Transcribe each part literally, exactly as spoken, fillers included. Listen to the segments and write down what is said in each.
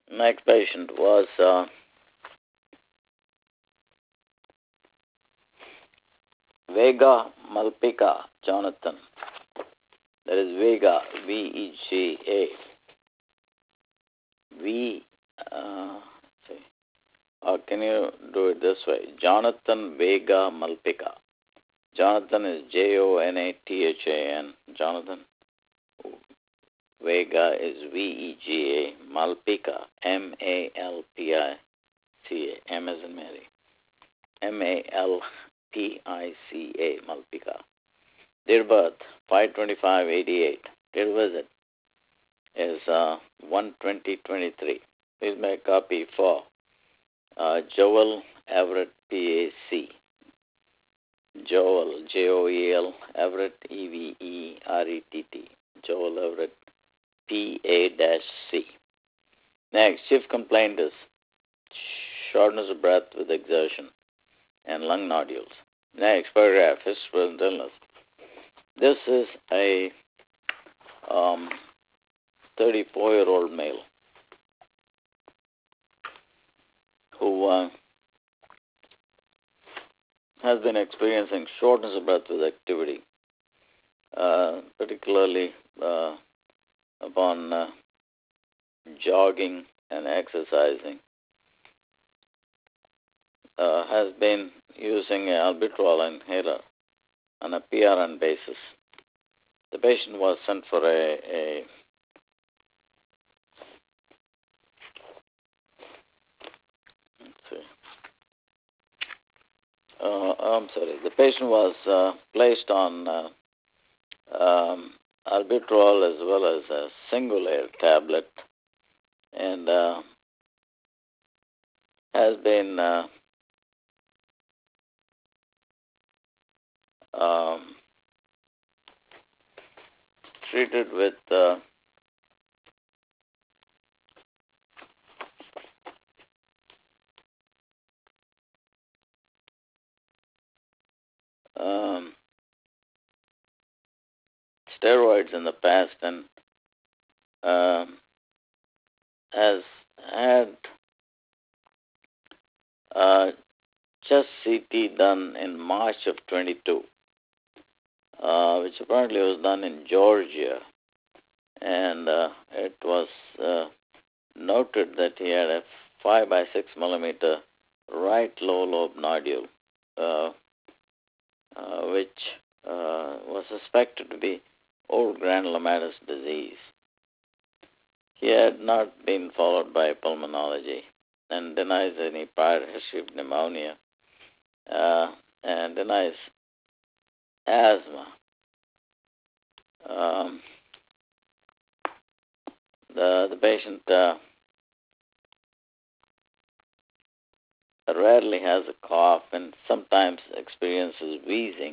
Next patient was uh, Vega Malpika Jonathan. That is Vega, V E G A. V, uh, see. Or can you do it this way? Jonathan Vega Malpika. Jonathan is J O N A T H A N. Jonathan. Vega is V E G A. Malpika, M A L P I C A. M as in Mary. M A L P I C A. Malpika. Date of birth, five twenty-five eighty-eight. Date of visit is uh, one twenty twenty-three. Please make a copy for uh, Joel Everett, P A C. Joel, J O E L, Everett, E V E R E T T. Joel Everett, P A C. Next, chief complaint is shortness of breath with exertion and lung nodules. Next paragraph, history of illness. This is a um, thirty-four-year-old male who uh, has been experiencing shortness of breath with activity, uh, particularly uh, upon uh, jogging and exercising. Uh, has been using an albuterol inhaler on a P R N basis. The patient was sent for a, a let's see, uh, I'm sorry, the patient was uh, placed on uh, um, albuterol as well as a Singulair tablet and uh, has been uh, um, treated with uh, um, steroids in the past and um, has had uh, chest C T done in March of twenty-two, uh, which apparently was done in Georgia, and uh, it was uh, noted that he had a five by six millimeter right low lobe nodule, uh, uh, which uh, was suspected to be old granulomatous disease. He had not been followed by pulmonology and denies any prior history of pneumonia uh, and denies asthma. Um, the, the patient uh, rarely has a cough and sometimes experiences wheezing.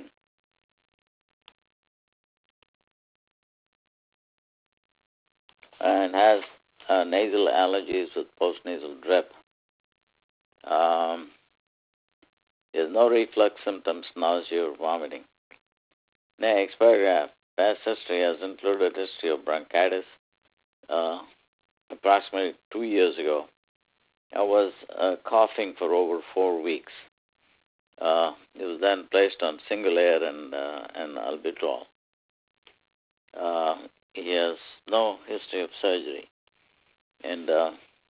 And has uh, nasal allergies with postnasal drip. Um, he has no reflux symptoms, nausea, or vomiting. Next paragraph. Past history has included history of bronchitis. Uh, approximately two years ago, I was uh, coughing for over four weeks. Uh, he was then placed on Singulair and, uh, and albuterol. Uh, he has no history of surgery. And uh,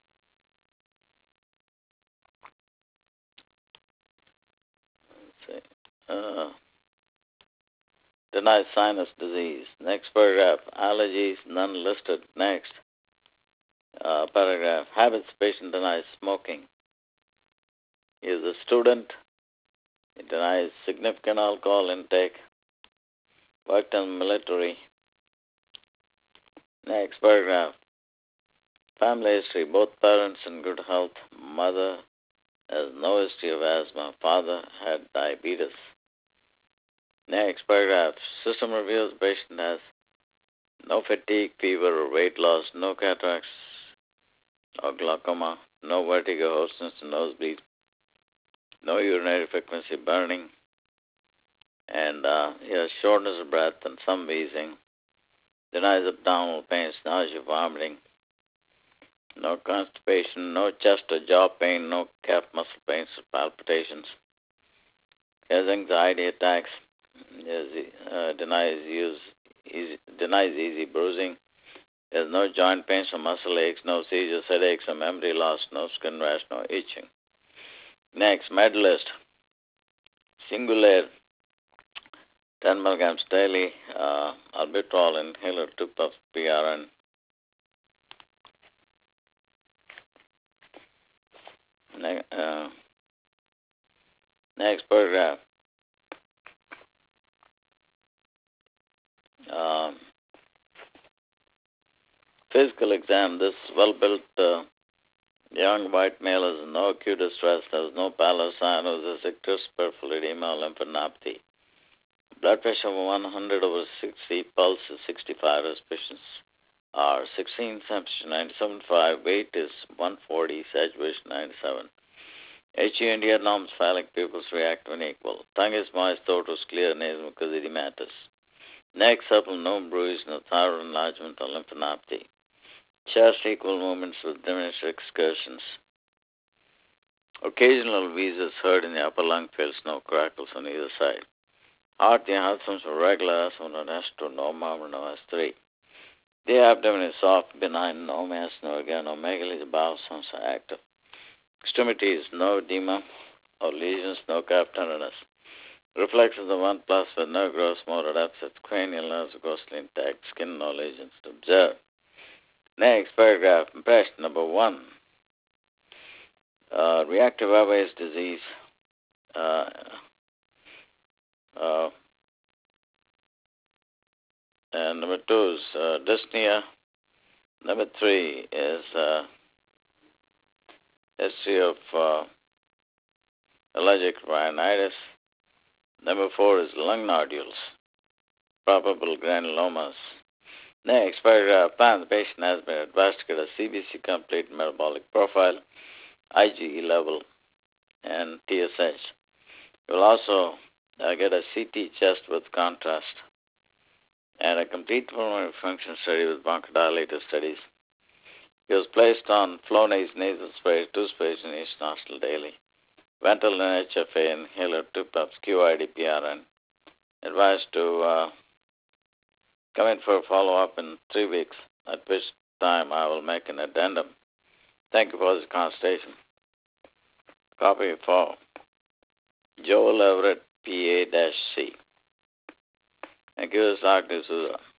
let's see, uh, denies sinus disease. Next paragraph, allergies, none listed. Next uh, paragraph, habits, patient denies smoking. He is a student. He denies significant alcohol intake. Worked in military. Next paragraph, family history, both parents in good health. Mother has no history of asthma. Father had diabetes. Next paragraph, system reviews, patient has no fatigue, fever, or weight loss, no cataracts or glaucoma, no vertigo, hoarseness, nosebleed, no urinary frequency burning, and uh, he has shortness of breath and some wheezing, denies abdominal pain, nausea, vomiting, no constipation, no chest or jaw pain, no calf muscle pains or palpitations. Has anxiety attacks, has, uh, denies use, easy, denies easy bruising, has no joint pains or muscle aches, no seizures, headaches or memory loss, no skin rash, no itching. Next, Medalist, Singulair, ten milligrams daily, uh, albuterol inhaler, two puffs P R N. Ne- uh, next paragraph. Um, physical exam. This well-built uh, young white male has no acute distress, has no pallor, cyanosis, ictus, peripheral edema, lymphadenopathy. Blood pressure one hundred over sixty, pulse is sixty-five, respirations are sixteen, temperature ninety-seven point five, weight is one forty, saturation ninety-seven. H U India norms, phallic pupils react when equal. Tongue is moist, throat is clear, nasal mucus edematous. Neck supple, no bruise, no thyroid enlargement or lymphadenopathy. Chest equal movements with diminished excursions. Occasional wheezes heard in the upper lung fills, no crackles on either side. Heart, the heart sounds are regular, so no S two, no murmur, no S three. The abdomen is soft, benign, no mass, no organomegaly, the bowel sounds are active. Extremities, no edema or lesions, no calf tenderness. Reflexes of one plus with no gross motor deficits, cranial nerves ghostly intact, skin no lesions to observe. Next paragraph, impression number one. Uh, reactive airways disease. Uh, uh, and number two is uh, dyspnea. Number three is uh, history of uh, allergic rhinitis. Number four is lung nodules, probable granulomas. Next paragraph, plan the patient has been advised to get a C B C complete metabolic profile, I G E level, and T S H. You will also uh, get a C T chest with contrast and a complete pulmonary function study with bronchodilator studies. He was placed on Flonase nasal spray, two sprays in each nostril daily. Ventolin H F A inhaler, two puffs, Q I D P R N. Advised to uh, come in for a follow-up in three weeks, at which time I will make an addendum. Thank you for this consultation. Copy for Joel Everett, P A C. Thank you, Doctor D'Souza.